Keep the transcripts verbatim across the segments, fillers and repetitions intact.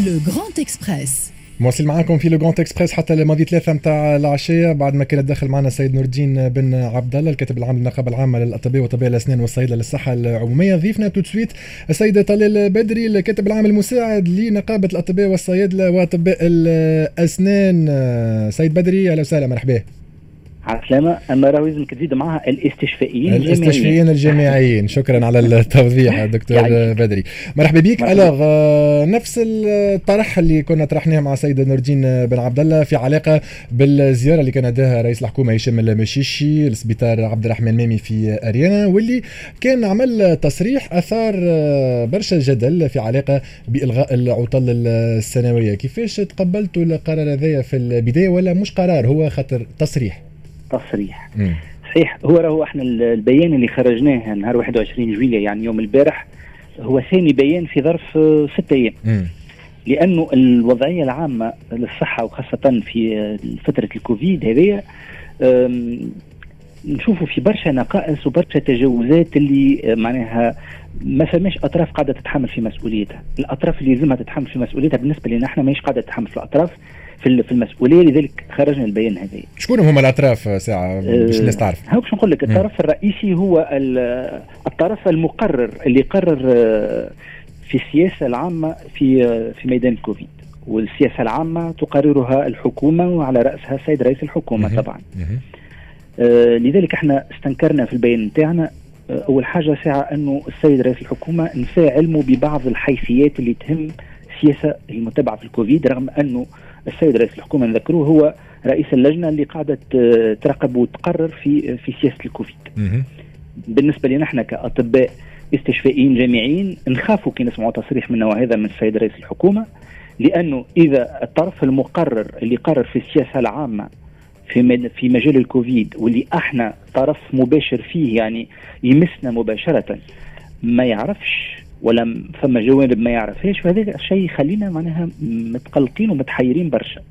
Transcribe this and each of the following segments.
لو غراند اكسبريس. مواصل معاكم في لو غراند اكسبريس حتى الماضي ثلاثة متاع العشية، بعد ما كان داخل معنا السيد نور الدين بن عبد الله الكاتب العام للنقابة العامة للأطباء وطبيب الأسنان والصيدلة للصحة العمومية. ضيفنا تو سويت السيد طلال بدري الكاتب العام المساعد لنقابة الأطباء والصيدلة وأطباء الأسنان. سيد بدري أهلا وسهلا، مرحبا. عسلامة. أما راهو لازم تزيد معها الاستشفائيين الاستشفائيين الجامعيين. شكرا على التوضيح دكتور بدري، مرحبا بك. ألغ نفس الطرح اللي كنا طرحناه مع سيد نور الدين بن عبد الله في علاقة بالزيارة اللي كان اداها رئيس الحكومة هشام المشيشي لسبيطار عبد الرحمن مامي في أريانا، واللي كان عمل تصريح أثار برشا جدل في علاقة بإلغاء العطل السنوية. كيفاش تقبلتوا القرار هذايا في البداية، ولا مش قرار هو خاطر تصريح؟ تصريح مم. صحيح. هو راهو احنا البيان اللي خرجناه نهار واحد وعشرين جويلية يعني يوم البارح هو ثاني بيان في ظرف ستة ايام، لانه الوضعيه العامه للصحه وخاصه في فتره الكوفيد هذه نشوفوا في برشا نقائص وبرشا تجاوزات اللي معناها ما فماش اطراف قاعده تتحمل في مسؤوليتها. الاطراف اللي لازمها تتحمل في مسؤوليتها بالنسبه لنا احنا ماهيش قاعده تتحمل في الاطراف في في المسؤوليه، لذلك خرجنا البيان هذا. شكون هما الاطراف ساعه باش الناس تعرف؟ ها باش نقول لك الطرف الرئيسي هو الطرف المقرر اللي قرر في السياسه العامه في في ميدان الكوفيد، والسياسه العامه تقررها الحكومه وعلى راسها السيد رئيس الحكومه طبعا. آه لذلك احنا استنكرنا في البيان نتاعنا آه اول حاجه ساعه انه السيد رئيس الحكومه نسى علمه ببعض الحيثيات اللي تهم السياسه المتبعه في الكوفيد، رغم انه السيد رئيس الحكومه نذكروه هو رئيس اللجنه اللي قاعده تراقب وتقرر في في سياسه الكوفيد. بالنسبه لنا احنا كاطباء استشفائيين جامعيين نخافوا كي نسمعوا تصريح من نوع هذا من السيد رئيس الحكومه، لانه اذا الطرف المقرر اللي قرر في السياسه العامه في في مجال الكوفيد واللي احنا طرف مباشر فيه يعني يمسنا مباشره ما يعرفش ولا فما جوانب ما يعرفهاش، فهذا الشيء يخلينا معناها متقلقين ومتحيرين برشا.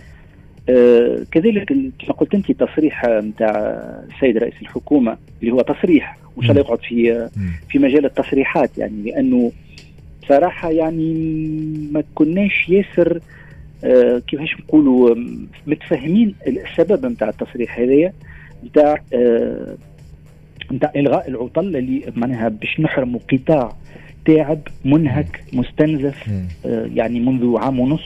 آه كذلك كما قلت انت تصريح نتاع السيد رئيس الحكومه اللي هو تصريح وان شاء الله يقعد في في مجال التصريحات، يعني لانه بصراحه يعني ما كناش ياسر آه كيفاش نقولوا متفاهمين السبب نتاع التصريح هذايا نتاع آه نتاع الغاء العطل اللي معناها باش نحرموا قطاع تعب منهك مستنزف آه يعني منذ عام ونص،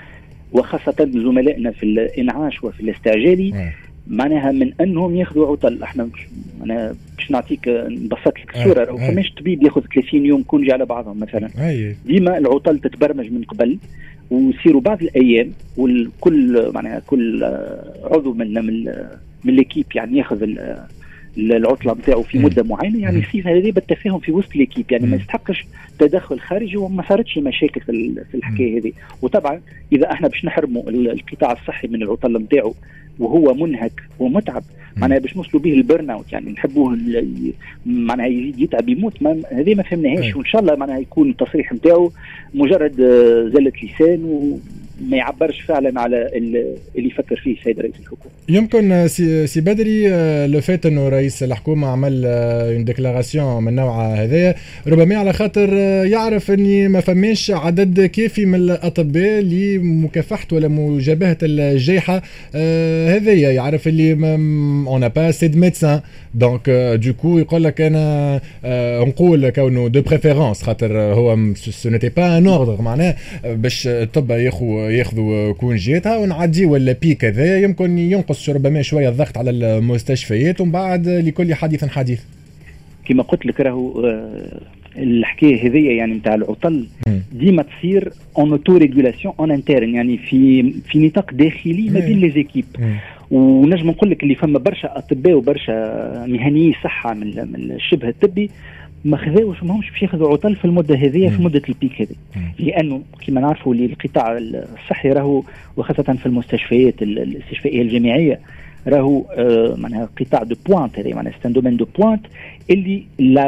وخاصة زملائنا في الإنعاش وفي الاستعجالي معناها من أنهم ياخذوا عطل. احنا أنا باش نعطيك نبسط لك الصورة، لو فماش طبيب ياخذ ثلاثين يوم كونجي على بعضهم مثلا، ديما العطل تتبرمج من قبل ويصيروا بعض الأيام والكل معناها كل عضو من من من الكيب يعني ياخذ العطله نتاعو في مده معينه، يعني يصير هذا بالتفاهم في وسط ليكيب، يعني ما يستحقش تدخل خارجي وما صارتش مشاكل في في الحكايه هذه. وطبعا اذا احنا باش نحرموا القطاع الصحي من العطله نتاعو وهو منهك ومتعب معناها باش نوصلوا به البرن اوت، يعني نحبوه معناها يزيد يتعب يموت، هذه ما فهمناهاش. وان شاء الله معناها يكون التصريح نتاعو مجرد زلة لسان وما يعبرش فعلا على اللي يفكر فيه السيد رئيس الحكومه. يمكن سي, سي بدري لو فات انه رئيس الحكومه عمل اون ديكلاراسيون من نوع هذايا ربما على خاطر يعرف اني ما فماش عدد كافي من الاطباء لمكافحه ولا مجابهه الجائحه هذايا، يعرف اللي اون ا با سي دو ميدسان دونك دو كو يقول لك انا نقول كونه دو بريفيرونس خاطر هو سو نيتي با ان اوردر معناه باش الطب ياخذوا ياخذوا كونجيتها ونعدي ولا بيك هذا يمكن ينقص ربما شويه الضغط على المستشفيات ومن بعد لكل حديث حديث. كما قلت لك راهو الحكايه هذه يعني نتاع العطل ديما تصير اون اوتو ريغولاسيون اون انترن، يعني في في نطاق داخلي ما بين لي زيكيب. ونجم نقول لك اللي فما برشا اطباء وبرشا مهنيي صحه من من الشبه الطبي ما خذاوش ماهمش باش ياخذوا عطل في المده هذه في مده البيك هذه، لانه كما نعرفوا اللي القطاع الصحي راهو وخاصه في المستشفيات الاستشفائيه الجامعيه راهو آه معناها قطاع دو بوانت، هذا معناها ستان دومين دو بوانت اللي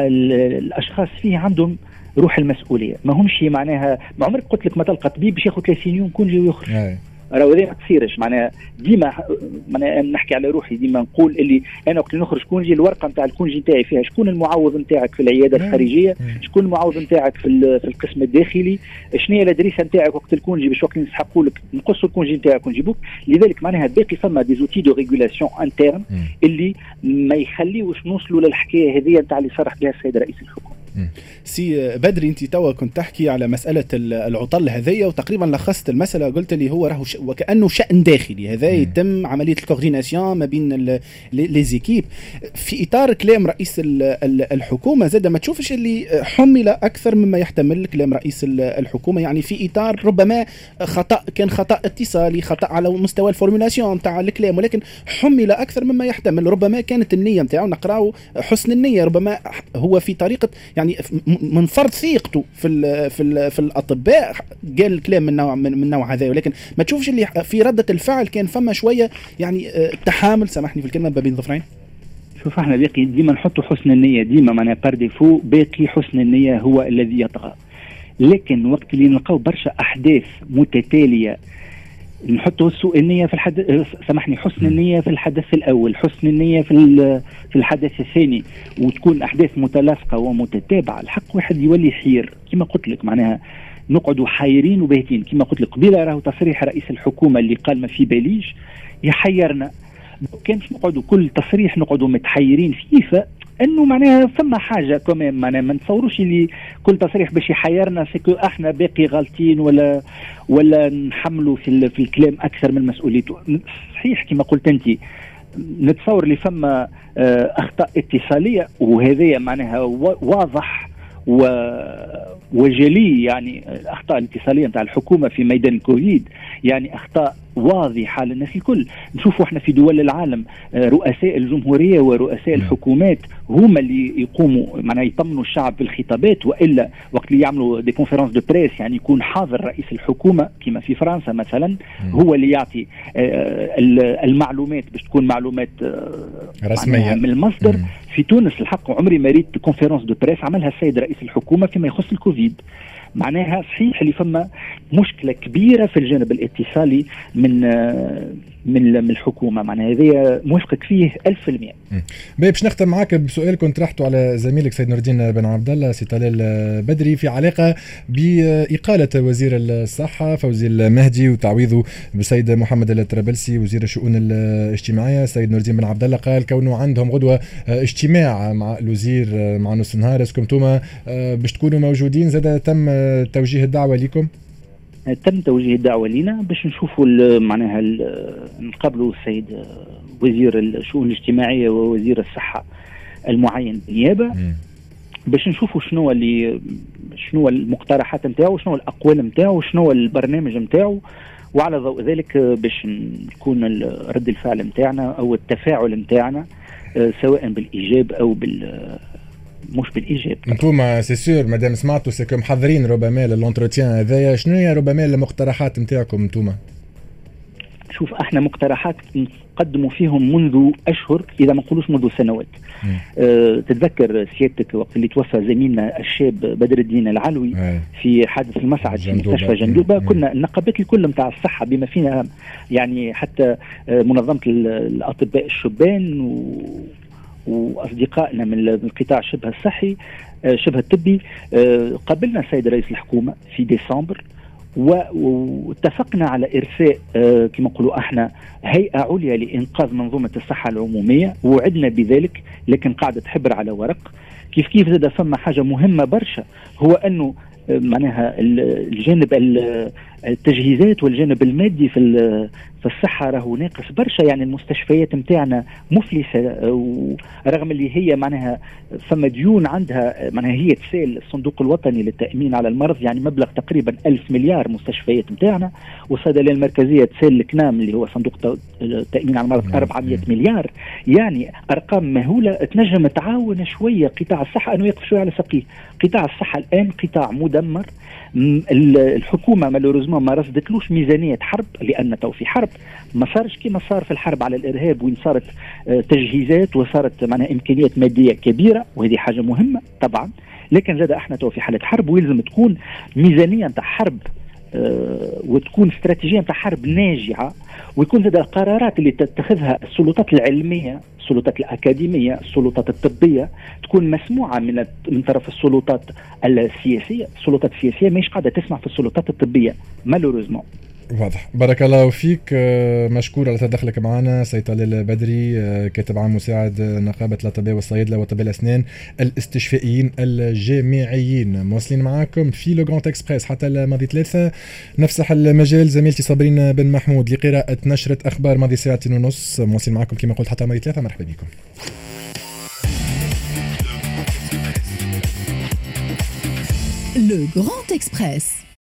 الاشخاص فيه عندهم روح المسؤوليه، ما همش معناها ما عمرك قلت لك ما تلقى طبيب باش ياخذ ثلاثين يوم كونجي ويخرج راهو هذه ما تصيرش. معناها ديما معناها نحكي على روحي، ديما نقول اللي انا وقت نخرج كونجي الورقه نتاع الكونجي نتاعي فيها شكون المعوض نتاعك في العياده الخارجيه، شكون المعوض نتاعك في في القسم الداخلي، شنو هي الادريسه نتاعك وقت الكونجي باش وقت نسحقوا لك نقصوا الكونجي نتاعك ونجيبوك. لذلك معناها باقي فما دي زوتي دو ريغولاسيون انترن اللي ما يخليوش نوصلوا للحكايه هذه نتاع اللي صرح بها السيد رئيس الحكومه. سي بدري، انت توا كنت تحكي على مساله العطل هذيا وتقريبا لخصت المساله، قلت لي هو راهو وكانه شان داخلي هذا يتم عمليه الكورديناسيون ما بين لي زيكيب. في اطار كلام رئيس الحكومه زاد ما تشوفش اللي حمل اكثر مما يحتمل كلام رئيس الحكومه، يعني في اطار ربما خطا كان خطا اتصالي، خطا على مستوى الفورمولاسيون تاع الكلام، ولكن حمل اكثر مما يحتمل. ربما كانت النيه نتاعو نقراو حسن النيه، ربما هو في طريقه يعني من فرض ثقته في ال في ال في الاطباء قال الكلام من نوع من النوع هذا، ولكن ما تشوفش اللي في رده الفعل كان فما شويه يعني تحامل، سامحني في الكلمه، ما بين الظفرين. شوف احنا باقي ديما نحطوا حسن النيه، ديما معناها بار ديفو باقي حسن النيه هو الذي يطغى. لكن وقت اللي نلقاو برشا احداث متتاليه نحطوا سوء النية في الحدث، سامحني، حسن النية في الحدث الأول، حسن النية في في الحدث الثاني، وتكون أحداث متلاصقة ومتتابعة، الحق واحد يولي حير كما قلت لك. معناها نقعدوا حايرين وباهتين كما قلت لك. قبيله راهو تصريح رئيس الحكومة اللي قال ما في باليش يحيرنا، كانش نقعدوا كل تصريح نقعدوا متحيرين فيه، انه معناها فما حاجه كمان. معناها ما نتصوروش اللي كل تصريح باش يحيرنا سكو احنا باقي غالطين ولا ولا نحملوا في في الكلام اكثر من مسؤوليته. صحيح كما قلت انت، نتصور اللي فما اخطاء اتصاليه، وهذا معناها واضح وجلي. يعني الاخطاء الاتصاليه نتاع الحكومه في ميدان الكوفيد يعني اخطاء واضحه للناس الكل. نشوفوا احنا في دول العالم رؤساء الجمهوريه ورؤساء الحكومات هما اللي يقوموا معناها يطمنوا الشعب بالخطابات، والا وقت اللي يعملوا دي كونفيرونس دو بريس يعني يكون حاضر رئيس الحكومه كما في فرنسا مثلا، هو اللي يعطي المعلومات باش تكون معلومات رسميه من المصدر. مم. في تونس الحق عمري ما ريت كونفيرونس دو بريس عملها السيد رئيس الحكومه فيما يخص الكوفيد. معناها صحيح اللي فما مشكله كبيره في الجانب الاتصالي من من من الحكومه، معناها هذا موافقك فيه ألف في المئة. باش نختم معاك بسؤال كنت طرحته على زميلك سيد نور الدين بن عبد الله سي طلال بدري في علاقه باقاله وزير الصحه فوزي المهدي وتعويضه بسيد محمد الطرابلسي وزير الشؤون الاجتماعيه. سيد نور الدين بن عبد الله قال كونه عندهم غدوه اجتماع مع الوزير مع نص نهار، اسكم انتم باش تكونوا موجودين؟ زاد تم توجيه الدعوه لكم؟ تم توجيه الدعوة لنا باش نشوفوا معناها نقابلوا السيد وزير الشؤون الاجتماعية ووزير الصحة المعين بالنيابة باش نشوفوا شنو اللي شنو المقترحات نتاعو، شنو الأقوال نتاعو، شنو البرنامج نتاعو، وعلى ضوء ذلك باش نكون رد الفعل نتاعنا أو التفاعل نتاعنا سواء بالإيجاب أو بال مش بالايجاب. انتوما سي سور مادام سمعتوا سكم محضرين ربما للونتروتيان هذايا، شنو هي ربما المقترحات نتاعكم انتوما؟ شوف احنا مقترحات نقدموا فيهم منذ اشهر اذا ما نقولوش منذ سنوات. أه تتذكر سيادتك وقت اللي توفى زميلنا الشاب بدر الدين العلوي مم. في حادث المصعد في مستشفى جندوبه، كنا النقابات الكل نتاع الصحه بما فينا يعني حتى منظمه الاطباء الشبان و واصدقائنا من القطاع شبه الصحي شبه الطبي قابلنا السيد رئيس الحكومه في ديسمبر واتفقنا على ارساء كما نقولوا احنا هيئه عليا لانقاذ منظومه الصحه العموميه، ووعدنا بذلك لكن قاعده حبر على ورق. كيف كيف زاد فما حاجه مهمه برشا، هو انه معناها الجانب التجهيزات والجانب المادي في في الصحه راهو ناقص برشا. يعني المستشفيات نتاعنا مفلسه، ورغم اللي هي معناها فما ديون عندها، معناها هي تسال الصندوق الوطني للتامين على المرض يعني مبلغ تقريبا ألف مليار مستشفيات نتاعنا، والصيدليه المركزيه تسال الكنام اللي هو صندوق التامين على المرض أربعمائة مليار. يعني ارقام مهوله تنجم تعاون شويه قطاع الصحه انه يقف شويه على ساقيه. قطاع الصحه الان قطاع مدمر. الحكومه مالوريزمون ما رصدتلوش ميزانيه حرب، لان تو في حرب ما صارش كما صار في الحرب على الارهاب وين صارت تجهيزات وصارت معناها امكانيات ماديه كبيره، وهذه حاجه مهمه طبعا. لكن زاد احنا تو في حاله حرب ويلزم تكون ميزانيه نتاع حرب آه وتكون استراتيجيه نتاع حرب ناجعه، ويكون هذه القرارات اللي تتخذها السلطات العلميه، السلطات الأكاديمية، السلطات الطبية، تكون مسموعة من من طرف السلطات السياسية. السلطات السياسية مش قاعدة تسمع في السلطات الطبية مالوريزمون. واضح. بارك الله فيك، مشكور على تدخلك معنا سي طلال بدري، كاتب عام مساعد نقابة الأطباء والصيادلة وطباء الأسنان الاستشفائيين الجامعيين. مواصلين معاكم في لو غراند اكسبريس حتى الماضي ثلاثة. نفسح المجال زميلتي صابرين بن محمود لقراءة نشرة أخبار ماضي ساعتين ونص. مواصلين معاكم كما قلت حتى الماضي ثلاثة. مرحبا بكم. Le Grand Express.